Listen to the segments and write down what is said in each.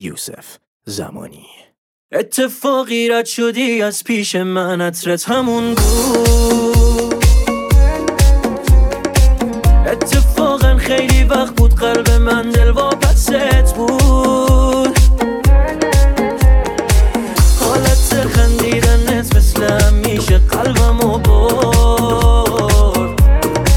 یوسف زمانی. اتفاقی رد شدی از پیش من، عطرت همون بود. اتفاقا خیلی وقت بود قلب من دل واپست بود. حالت خندیدنت مثل همیشه قلبمو برد.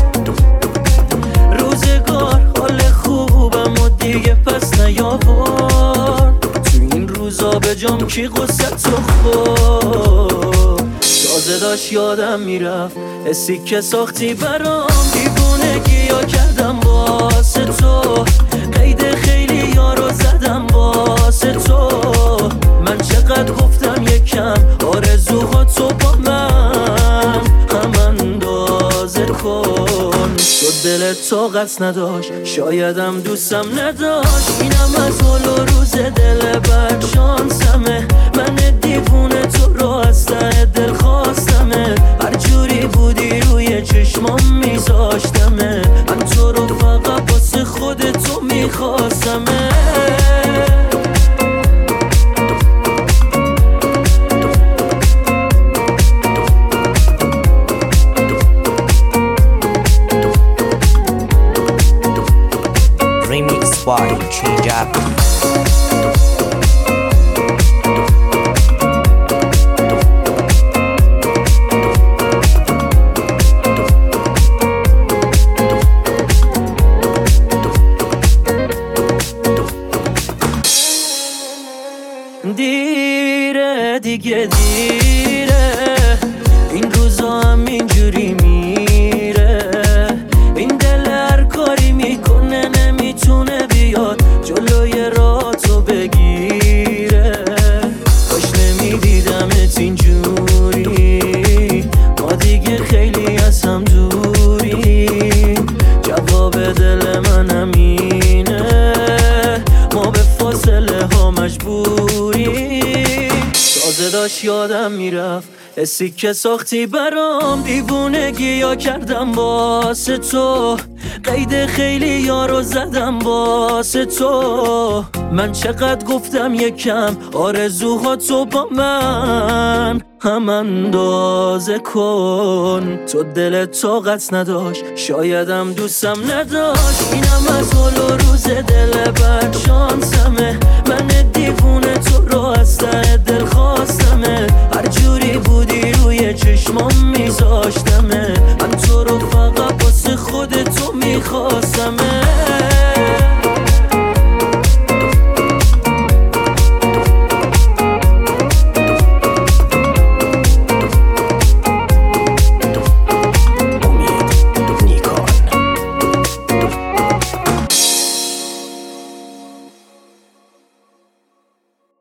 روزگار حال خوبم و دیگه پس نیاورد. تو این روزا به جام کی غصت رو خورد. تازه داشت یادم میرفت حسی که ساختی برام، دیوونگی ها کردم واسه تو، قید خیلی ها رو زدم واسه تو. من چقدر گفتم یکم آرزوها تو با من هم اندازه کن. تو دلت طاقت نداشت، شایدم دوستم نداشت. اینم از حال و روز دل بد شانسمه. من دیوونه تو رو از ته دل خواستمه. هر جوری بودی روی چشمام میذاشتمه. من تو رو فقط واسه خود تو میخواستمه. Remix by Change Up. دیره دیگه دیره، این روزا هم اینجوری میره. این دل هر کاری میکنه نمیتونه بیاد جلوی راتو بگیره. کاش نمیدیدمت اینجوری، ما دیگه خیلی از هم دوری. جواب دل من همینه، ما به فاصله ها مجبوری. تازه داشت یادم میرفت حسی که ساختی برام، دیوونگی ها کردم واسه تو، قید خیلی ها رو زدم واسه تو. من چقدر گفتم یکم آرزوها تو با من هم اندازه کن. تو دلت طاقت نداشت، شایدم دوستم نداشت. اینم از حال و روز دل بد شانسمه. من دیوونه تو رو از ته دل خواستمه. هر جوری بودی روی چشمام میذاشتمه. من تو رو فقط واسه خود تو میخواستم.